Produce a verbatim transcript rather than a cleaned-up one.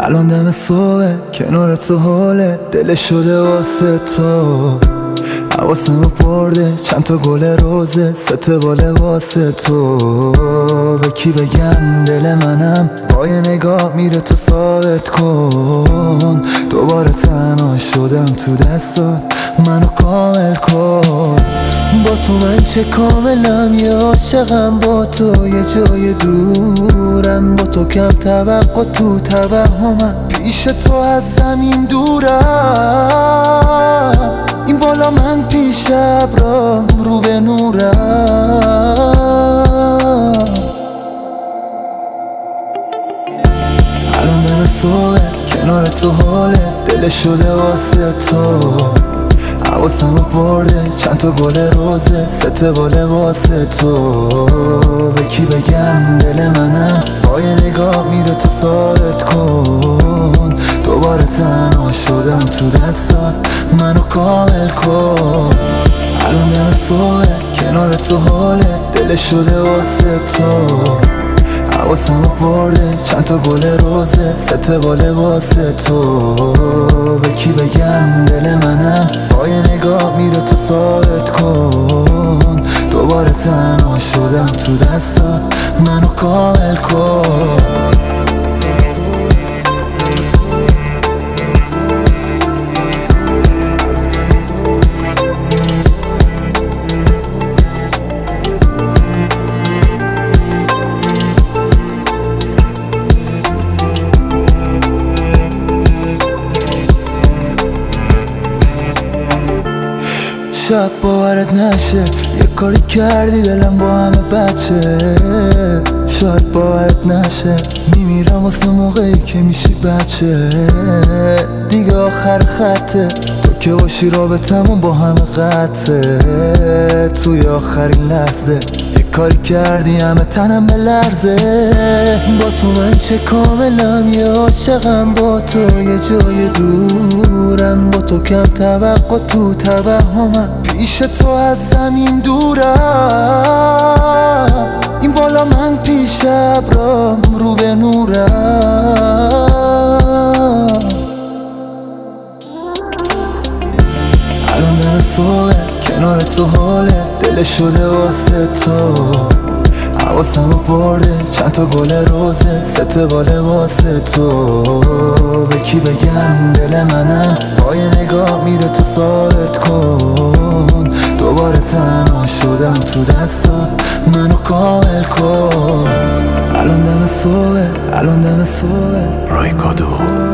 الان دم صبح کنار تو حاله دل شده واسه تو، حواسمو برده چند تا گل روزه سته باله واسه تو. به کی بگم دل منم با یه نگاه میره تو ثابت کن. دوباره تنها شدم تو دستات منو کامل کن. با تو من چه کاملم یه عاشقم، با تو یه جای دورم، با تو کم توقع تو توهمم، پیش تو از زمین دورم. این بالا من پیش ابرام رو به نورم. الان دم صبح کنار تو حاله دل شده واسه تو، حواسمو برده چند تا گل روزه سته باله واسه تو. به کی بگم دل منم با یه نگاه میره تو ثابت کن. دوباره تنها شدم تو دستات منو کامل کن. الان دم صبح کنار تو حاله دل شده واسه تو، حواسمو برده چند تا گل روزه سته باله واسه تو. به کی بگم دل منم با یه نگاه میره تو ثابت کن. دوباره تنها شدم تو دستات منو کامل کن. شب باورت نشه یه کاری کردی دلم با همه بچه. شاید باورت نشه میمیرم واسه موقعی که میشی بچه. دیگه آخر خطه تو که باشی رابطمون با همه قطعه. توی آخرین لحظه یه کاری کردی همه تنم به لرزه. با تو من چه کاملم یه عاشقم، با تو یه جای دورم، با تو کم توقع تو توهمم، پیش تو از زمین دورم. این بالا من پیش ابرام رو به نورم. الان دم صبح کنار تو حاله دل شده واسه تو، حواسمو برده چند تا گل روزه سته باله واسه تو. به کی بگم دل منم با یه نگاه میره تو ثابت کن. دوباره تنها شدم تو دستات منو کامل کن. الان دم صبح الان دم صبح رایکادو